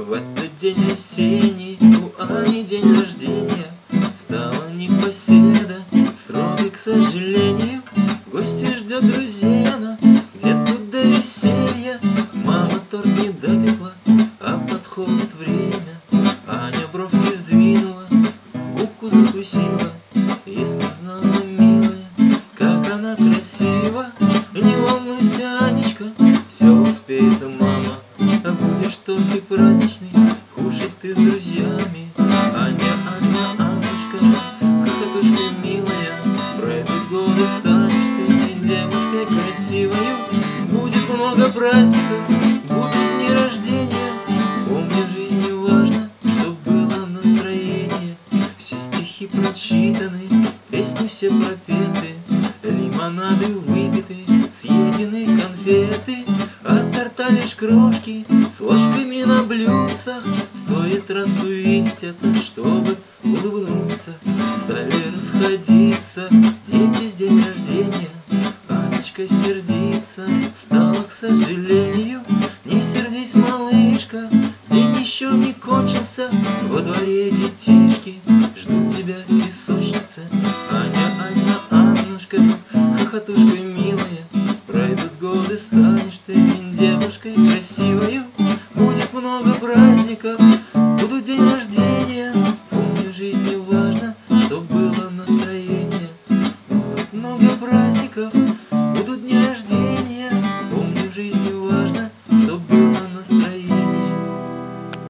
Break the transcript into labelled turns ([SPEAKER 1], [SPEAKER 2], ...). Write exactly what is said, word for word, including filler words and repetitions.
[SPEAKER 1] В этот день осенний у Ани день рождения. Стала непоседа, строгой, к сожалению. В гости ждет друзей она, где тут до веселья. Мама торт не допекла, а подходит время. Аня бровки сдвинула, губку закусила. Если б знала, милая, как она красива. Не волнуйся, Анечка, все успеет мама. А будешь тортик праздничный кушать ты с друзьями. Аня, Аня, Аннушка, хохотушка милая, пройдут годы, станешь ты девушкой красивою. Будет много праздников, будут дни рождения. Помни, в жизни важно, чтоб было настроение. Все стихи прочитаны, песни все пропеты, лимонады выпиты, съедены конфеты. От торта лишь крошки с ложками на блюдцах. Стоит раз увидеть это, чтобы улыбнуться. Стали расходиться дети с день рождения. Анечка сердится, стала, к сожалению. Не сердись, малышка, день еще не кончился. Во дворе детишки ждут тебя в песочнице. Аня, Аня, Аннушка, хохотушка милая, пройдут годы, станешь ты девушкой красивою.